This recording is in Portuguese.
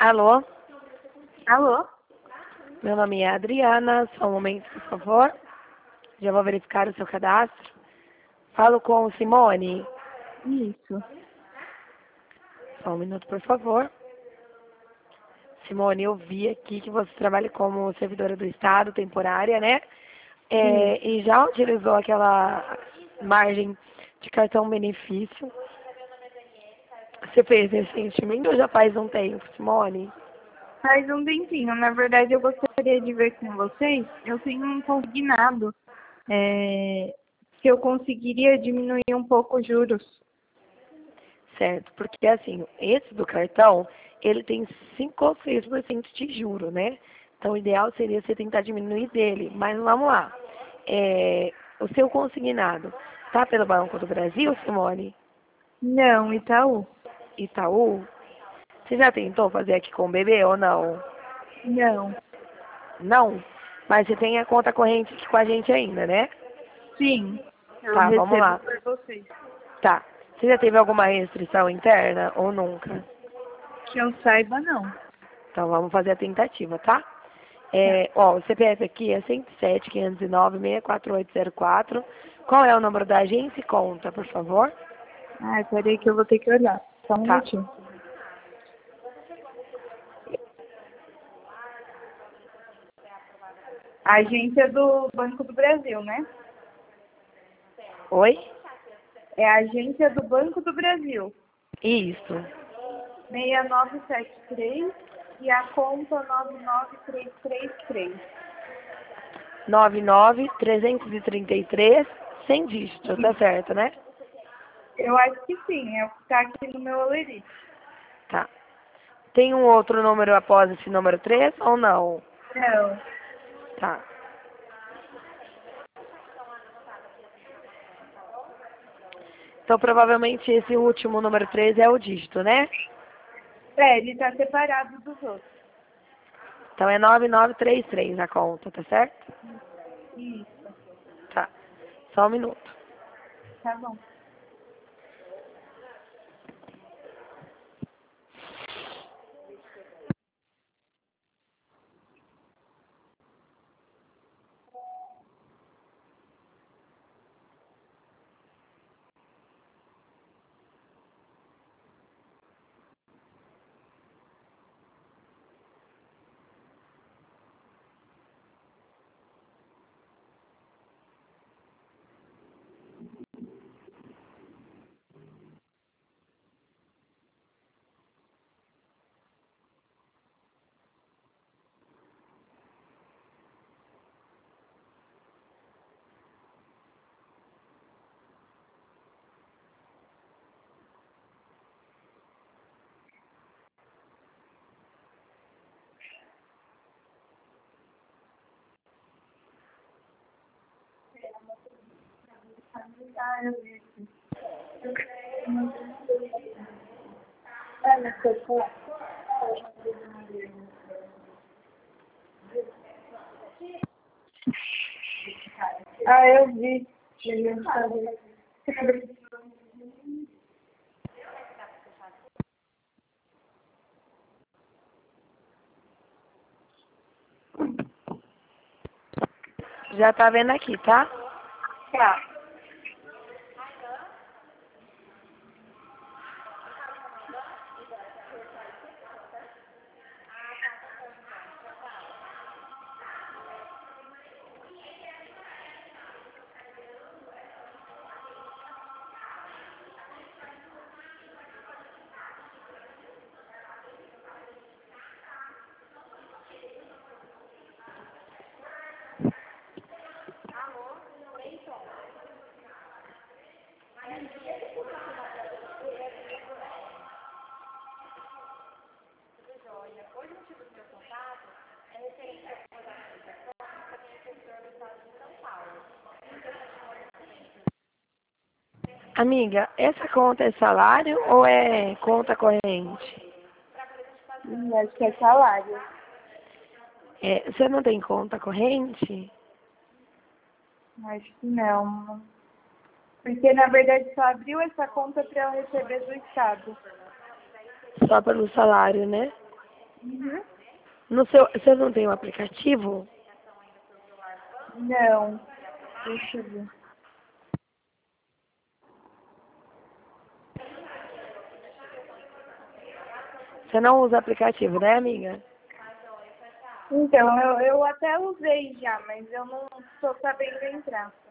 Alô, Alô? meu nome é Adriana, só um momento, por favor. Já vou verificar o seu cadastro. Falo com Simone. Isso. Só um minuto, por favor. Simone, eu vi aqui que você trabalha como servidora do Estado, temporária, né? E já utilizou aquela margem de cartão benefício. Você fez recentemente ou já faz um tempo, Simone? Faz um tempinho. Na verdade, eu gostaria de ver com vocês. Eu tenho um consignado que eu conseguiria diminuir um pouco os juros. Certo, porque assim, esse do cartão, ele tem 5 ou 6% de juro, né? Então, o ideal seria você tentar diminuir dele. Mas vamos lá. O seu consignado tá pelo Banco do Brasil, Simone? Não, Itaú. Itaú? Você já tentou fazer aqui com o bebê ou não? Não. Não? Mas você tem a conta corrente aqui com a gente ainda, né? Sim. Eu Tá, vamos recebo lá. por vocês. Tá. Você já teve alguma restrição interna ou nunca? Que eu saiba, não. Então, vamos fazer a tentativa, tá? Tá. O CPF aqui é 107-509-64804. Qual é o número da agência e conta, por favor? Ai, peraí que eu vou ter que olhar. Só um Tá. minutinho. A agência do Banco do Brasil, né? Oi? É a agência do Banco do Brasil. Isso. 6973 e a conta 99333. 99333, sem dígito, tá certo, né? Eu acho que sim, é o que está aqui no meu Olerite. Tá. Tem um outro número após esse número 3 ou não? Não, Tá. Então, provavelmente esse último número 3 é o dígito, né? ele está separado dos outros. Então, é 9933 a conta, tá certo? Isso, Tá. Só um minuto. tá bom. Ah, eu vi aqui. Mas foi por... Ah, eu vi. Ele não sabe. Já tá vendo aqui, tá? Tá. Amiga, essa conta é salário ou é conta corrente? Acho que é salário. Você não tem conta corrente? Acho que não. Porque, na verdade, só abriu essa conta para eu receber do Estado. Só pelo salário, né? Uhum. Você não tem um aplicativo? Não. Deixa eu ver. Você não usa aplicativo, né, amiga? Então, eu até usei já, mas eu não estou sabendo entrar.